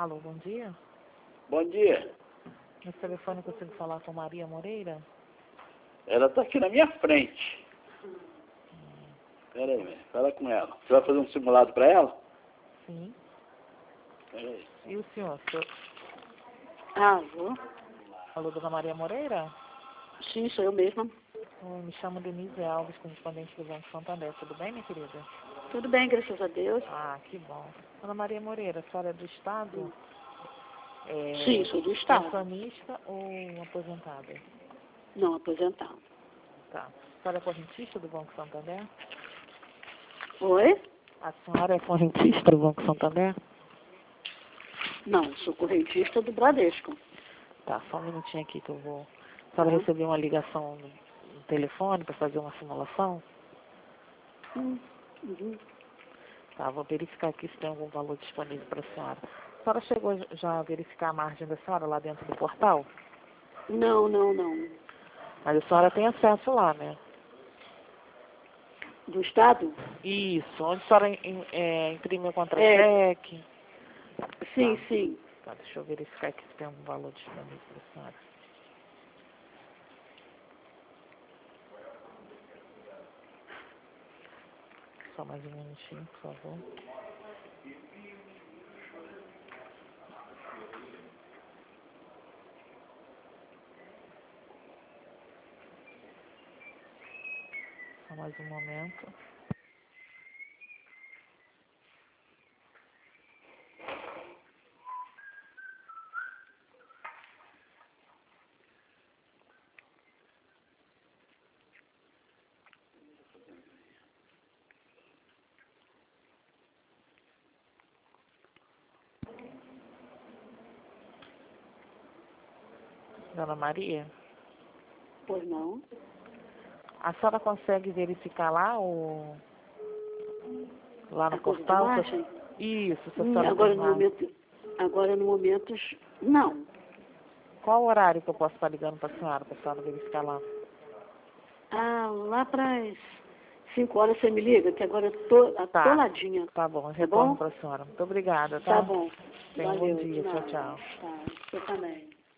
Alô, bom dia. Bom dia. Nesse telefone eu consigo falar com Maria Moreira? Ela está aqui na minha frente. Pera aí, fala com ela. Você vai fazer um simulado para ela? Sim. Pera aí. E o senhor? Alô? Alô, dona Maria Moreira? Sim, sou eu mesma. Eu me chamo Denise Alves, correspondente do Banco Santander. Tudo bem, minha querida? Tudo bem, graças a Deus. Ah, que bom. Dona Maria Moreira, a senhora é do Estado? Sim, sou do Estado. Pensionista ou aposentada? Não, aposentado. Tá. A senhora é correntista do Banco Santander? Oi? A senhora é correntista do Banco Santander? Não, sou correntista do Bradesco. Tá, só um minutinho aqui que eu vou... A senhora recebeu uma ligação no telefone para fazer uma simulação? Uhum. Tá, vou verificar aqui se tem algum valor disponível para a senhora. A senhora chegou já a verificar a margem da senhora lá dentro do portal? Não. Mas a senhora tem acesso lá, né? Do Estado? Isso, onde a senhora imprime o contra-cheque. Sim. Tá, deixa eu verificar aqui se tem algum valor disponível para a senhora. Só mais um minutinho, por favor. Só mais um momento. Dona Maria, Pois não. a senhora consegue verificar lá lá no A coisa de portal? margem? Isso, se a senhora Agora tem no margem. momento, não. Qual o horário que eu posso estar ligando para a senhora verificar lá? Lá para as 5 horas você me liga, que agora eu tô atoladinha. Tá bom, eu Tá retorno bom? para a senhora. Muito obrigada, tá? Tá bom. Tenha um bom Valeu, dia. de nada. Tchau. Tá, você também.